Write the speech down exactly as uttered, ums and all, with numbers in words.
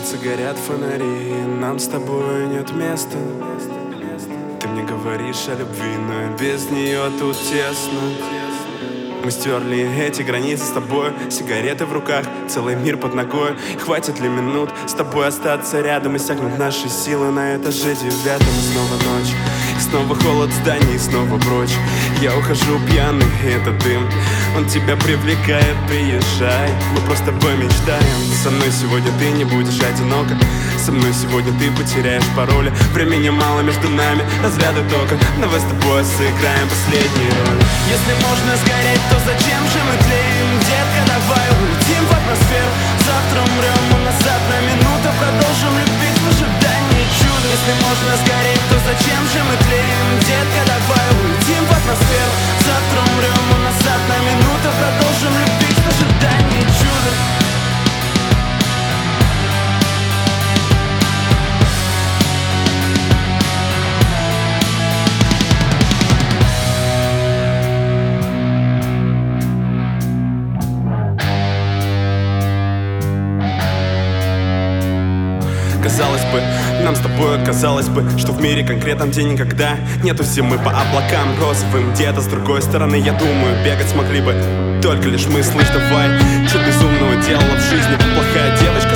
улице горят фонари, нам с тобой нет места. Ты мне говоришь о любви, но без нее тут тесно. Мы стерли эти границы с тобой, сигареты в руках, целый мир под ногой. Хватит ли минут с тобой остаться рядом? Иссякнут наши силы на этаже девятом. И снова ночь, и снова холод зданий, и снова прочь. Я ухожу пьяный, этот дым, он тебя привлекает, приезжай. Мы просто с тобой мечтаем. Со мной сегодня ты не будешь одинока, со мной сегодня ты потеряешь пароли. Времени мало между нами, разряды тока, но мы с тобой сыграем последние роли. Если можно сгореть, то зачем же мы тлеем? Детка, давай улетим в атмосферу. Завтра умрем, мы назад на минуту продолжим любить в ожидании чуда. Если можно сгореть, то зачем же мы тлеем? Детка, давай улетим в атмосферу. Завтра умрем, мы назад на минуту продолжим любить в ожидании чуда. Казалось бы, нам с тобой казалось бы, что в мире конкретном, где никогда нету зимы, по облакам розовым. Где-то с другой стороны, я думаю, бегать смогли бы только лишь мы. Слышь, давай, что безумного делала в жизни плохая девочка?